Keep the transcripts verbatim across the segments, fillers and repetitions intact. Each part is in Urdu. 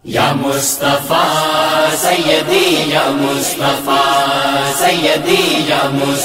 یا مصطفیٰ سیدی یا مصطفیٰ سیدی یا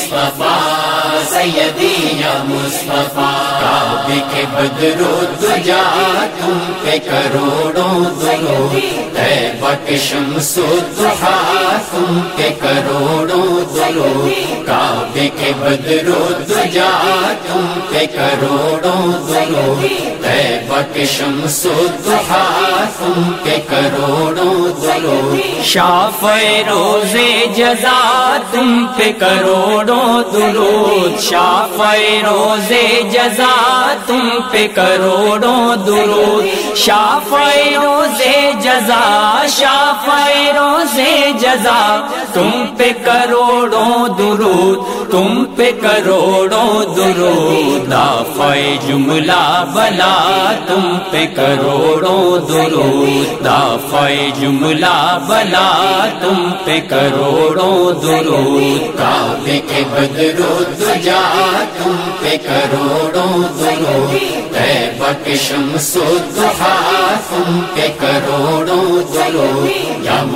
مصطفیٰ سیدی یا مصطفیٰ کعبے کے بدر و دجا تم پہ کروڑوں درود طیبہ کے شمس و ضحیٰ تم پہ کروڑوں درود کعبے کے بدر و دجا تم پہ کروڑوں درود طیبہ کے شمس و ضحیٰ تم پہ کروڑوں درود شافع روز جزا تم پہ کروڑوں درود شافع روز جزا تم پہ کروڑوں درود شافع روز جزا شافع روز جزا تم پہ کروڑوں درود تم پہ کروڑوں درود دافع جملہ بلا تم پہ کروڑوں درود دافع جملہ بلا تم پہ کروڑوں درود کعبے کے بدر و دجا تم پہ کروڑوں درود طیبہ کے شمس و ضحیٰ تم پہ کروڑوں درود یا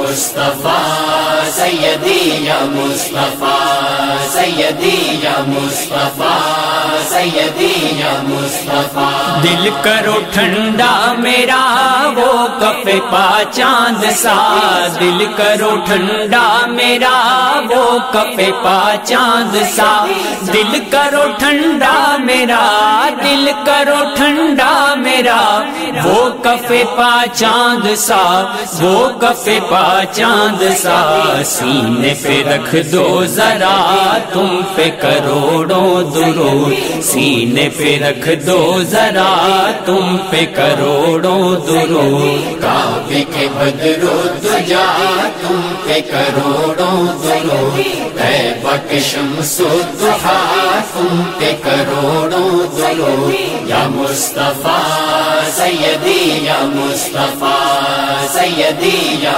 مصطفیٰ سیدی یا مصطفیٰ سیدی یا مصطفیٰ سیدی یا مصطفیٰ دل کرو ٹھنڈا میرا وہ کف پا چاند سا دل کرو ٹھنڈا میرا وہ کف پا چاند سا دل کرو ٹھنڈا میرا دل کرو ٹھنڈا میرا وہ کف پا چاند سا وہ کف پا چاند سا سینے پہ رکھ دو ذرا تم پہ کروڑوں درود سینے پہ رکھ دو ذرا تم پہ کروڑوں درود کعبے کے بدر و دجا تم پہ کروڑوں درود طیبہ کے شمس و ضحیٰ تم پہ کروڑوں درود یا مصطفیٰ سیدی یا مصطفیٰ سیدی یا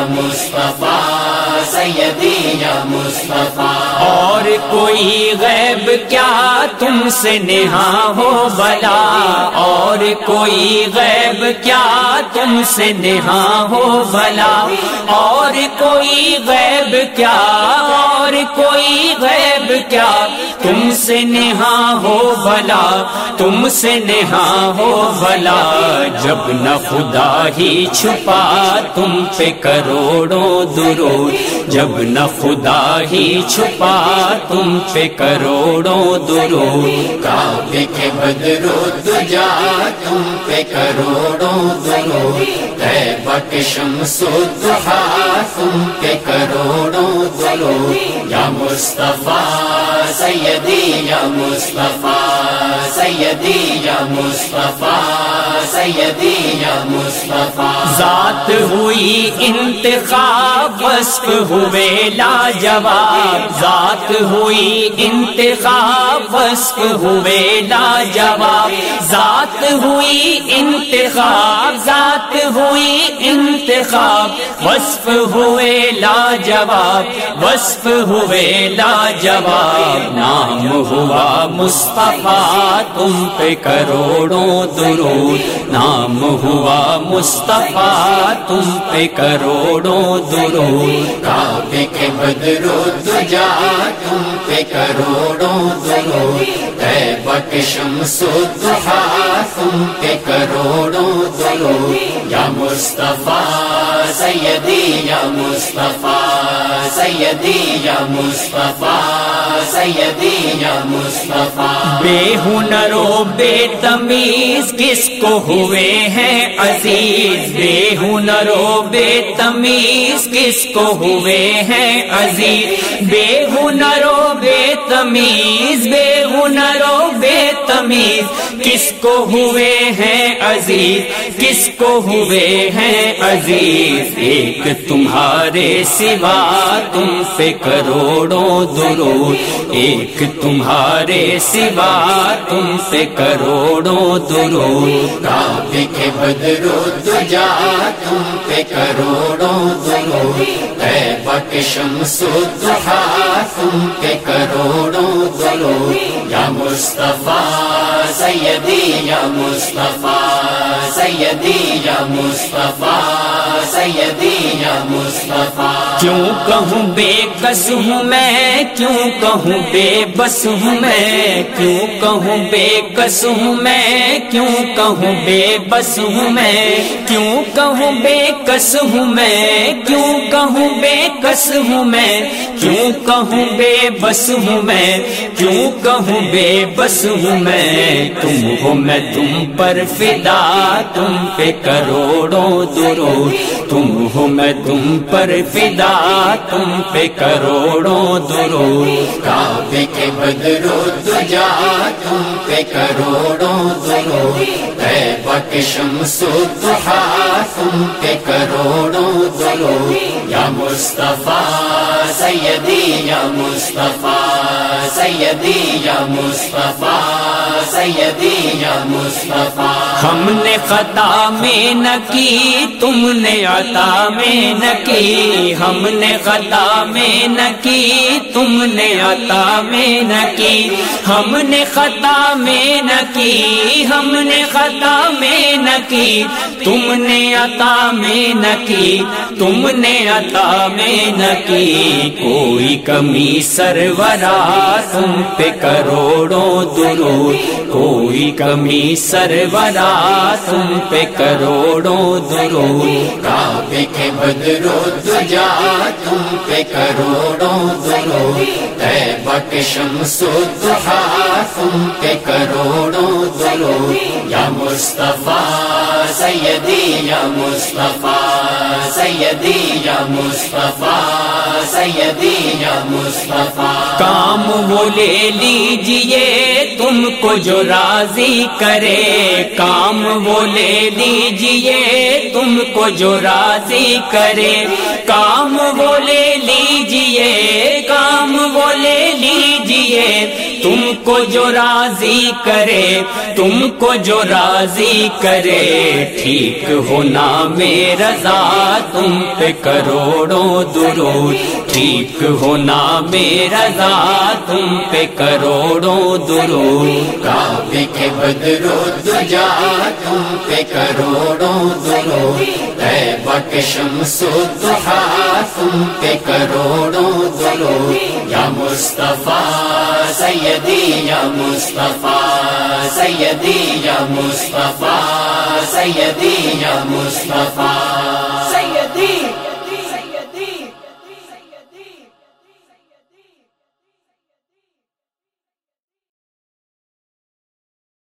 مصطفیٰ سیدی یا مصطفیٰ اور کوئی غیب کیا تم سے نہاں ہو بلا اور کوئی غیب کیا تم سے نہاں ہو بلا اور کوئی غیب کیا اور کوئی غیب کیا تم سے نہاں ہو بلا تم سے نہاں ہو بلا جب نہ خدا ہی چھپا تم پہ کروڑوں درود جب نہ خدا ہی چھپا تم پہ کروڑوں درود کعبے کے بدر و دجا تم پہ کروڑوں درود طیبہ کے شمس و ضحیٰ تم پہ کروڑوں درود یا مصطفیٰ سیدی یا مصطفیٰ سیدی یا مصطفیٰ سیدی یا مصطفیٰ ذات ہوئی انتخاب وصف ہوئے لاجواب ذات ہوئی انتخاب وصف ہوئے لاجواب ذات ہوئی انتخاب ذات ہوئی انتخاب وصف ہوئے لاجواب وصف ہوئے لاجواب نام ہوا مصطفیٰ تم پہ کروڑوں درود نام ہوا مصطفیٰ تم پہ کروڑوں درود کعبے کے بدر و دجا تم پہ کروڑوں درود طیبہ کے شمس و ضحیٰ تم پہ کروڑوں درود یا مصطفیٰ سیدی یا مصطفیٰ سیدی یا مصطفیٰ سیدی یا مصطفیٰ بے ہنر و بے تمیز کس کو ہوئے ہیں عزیز بے ہنر و بے تمیز کس کو ہوئے ہیں عزیز بے ہنر و بے تمیز بے ہنر و بے تمیز کس کو ہوئے ہیں عزیز کس کو ہوئے ہیں عزیز ایک تمہارے سوا تم پہ کروڑوں درود ایک تمہارے سوا تم پہ کروڑوں درود کعبے کے بدر و دجا تم پہ کروڑوں درود طیبہ کے شمس و ضحیٰ تم پہ کروڑوں درود یا مصطفیٰ سیدی یا مصطفیٰ سیدی یا مصطفیٰ سیدی یا مصطفیٰ. کیوں کہوں بے کس ہوں میں، کیوں کہوں بے بس ہوں میں، کیوں کہوں بے کس ہوں میں، کیوں کہوں بے بس ہوں میں، کیوں کہوں بے کس ہوں میں، کیوں کہوں بے کس ہوں میں، کیوں کہوں بے بس ہوں میں، کیوں کہوں بے بس ہوں میں. تم ہو میں تم پر فدا، تم پہ کروڑوں درود. تم ہو میں تم پر فدا، تم پہ کروڑوں درود. کعبے کے بدرو دجا تم پہ کروڑوں درود. طیبہ کے شمس و ضحیٰ تم پہ کروڑوں درود. یا مصطفیٰ سیدی یا مصطفیٰ سیدی یا مصطفیٰ سیدی یا مصطفیٰ. ہم نے خطا میں نہ کی، تم نے عطا میں نہ کی. ہم نے خطا میں نہ کی، تم نے عطا میں نہ کی. ہم نے خطا میں نہ کی، ہم نے خطا میں نہ کی. تم نے عطا میں نہ کی، تم نے عطا میں نہ کی. کوئی کمی سرورا تم پہ کروڑوں درود. کوئی کمی سرورا تم پہ کروڑوں درود. کعبے کے بدرو دجا تم پہ کروڑوں درود. طیبہ کے شمس و ضحیٰ تم پہ کروڑوں درود. یا مصطفیٰ سیدی یا مصطفیٰ سیدی یا مصطفیٰ سیدی یا مصطفیٰ. کام وہ لے لیجئے تم کو جو راضی کرے. کام وہ لے لیجئے تم کو جو راضی کرے. کام وہ لے لیجئے، کام وہ لے لیجئے تم کو جو راضی کرے. تم کو جو راضی کرے. ٹھیک ہونا میں رضا تم پہ کروڑوں درود. ٹھیک ہونا میں رضا تم پہ کروڑوں درود. کعبے کے بدرو دجا تم پہ کروڑوں درود. طیبہ کے شمس و ضحیٰ تم پہ کروڑوں درود. یا مصطفیٰ سیدی یا مصطفیٰ سیدی یا مصطفیٰ سیدی یا مصطفیٰ سیدی